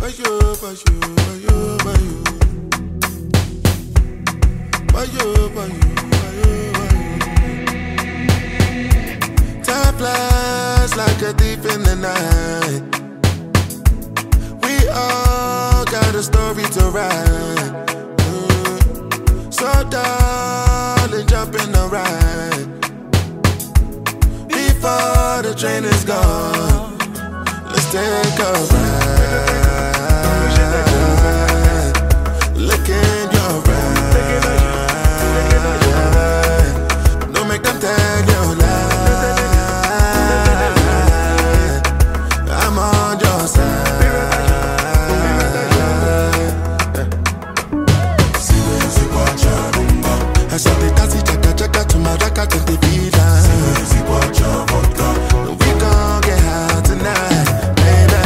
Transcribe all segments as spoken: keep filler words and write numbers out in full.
Bayo, bayo, bayo, bayo. Bayo, bayo, bayo, bayo. Time flies like a thief in the night. We all got a story to write. Mm. So darling, jump in the ride before the train is gone. Let's take a ride. Look in your eyes. Don't make them tell you lie. I'm on your side. I saw the dancing chaka chaka to my raka to the beat. We gon' get high tonight, baby.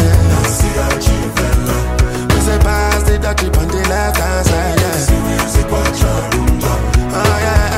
We say pass the dirty on the left hand side, yeah. Oh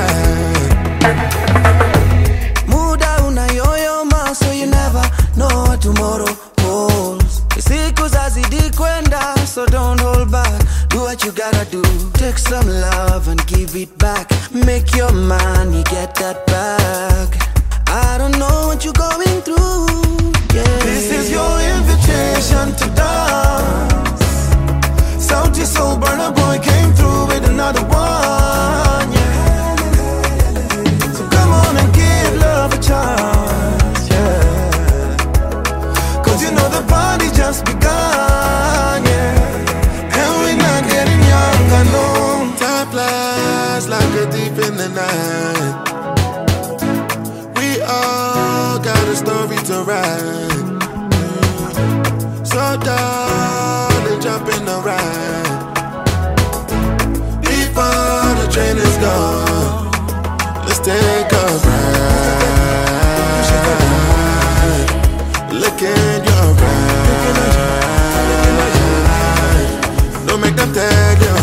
yeah. Muda una yoyo ma, so you never know what tomorrow holds. Siku zazidi kwenda, so don't hold back. Do what you gotta do. Take some love and give it back. Make your money, get that back. I don't know what you're going through, yeah. This is your invitation to dance. Salty Soul Burner Boy came through with another one, yeah. So come on and give love a chance, yeah. Cause you know the party just begun, yeah. And we're not getting younger, no. Time flies like a thief in the night. We all got a story to write. So darling, jump in the ride before the train is gone. Let's take a ride. Look in your eyes. Don't make them tell you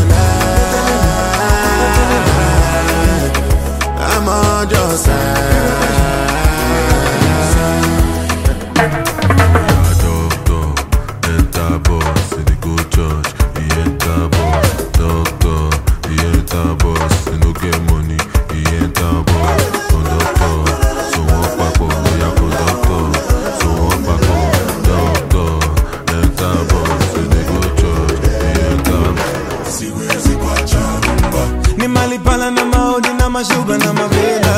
lie. I'm on your side. Sugar na mavela.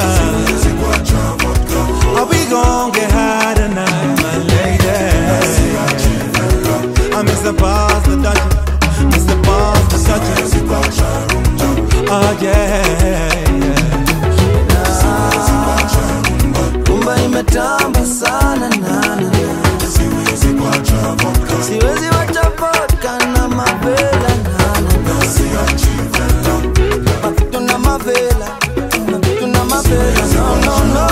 Are we gon' get high tonight, my lady? I miss the boss, the Dutch, miss the boss, the Dutch. Oh yeah, yeah. Kumba imetamba sana nana. Siwezi wacha vodka na mavela nana. Tuna mavela. No, no, no.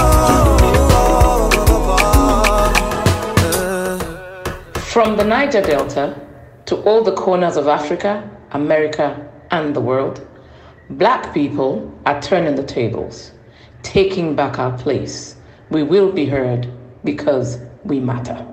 From the Niger Delta to all the corners of Africa, America, and the world, Black people are turning the tables, taking back our place. We will be heard because we matter.